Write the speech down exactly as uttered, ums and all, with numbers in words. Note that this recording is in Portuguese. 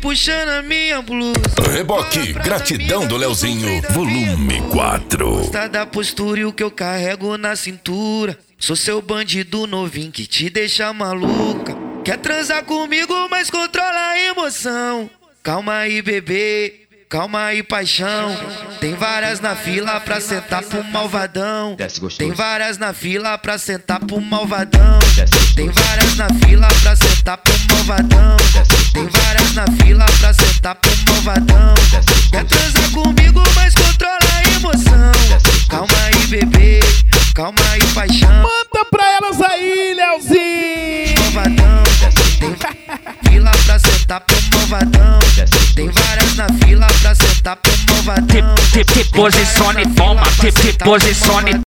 puxando a minha blusa. Reboque, gratidão do Leozinho, volume quatro. Gosta da postura e o que eu carrego na cintura. Sou seu bandido novinho que te deixa maluca. Quer transar comigo, mas controla a emoção. Calma aí, bebê, calma aí, paixão. Tem várias na fila pra sentar pro malvadão. Tem várias na fila pra sentar pro malvadão. Tem várias na fila pra sentar pro malvadão. Tem várias na fila pra sentar pro malvadão. Quer transar comigo, mas controla a emoção. Calma aí, bebê, calma aí, paixão. Manda pra elas aí, Leozinho. Malvadão. Tem fila pra sentar pro malvadão. Tem várias na fila pra sentar pro malvadão. Te, te, te posicione, toma, te, te posicione.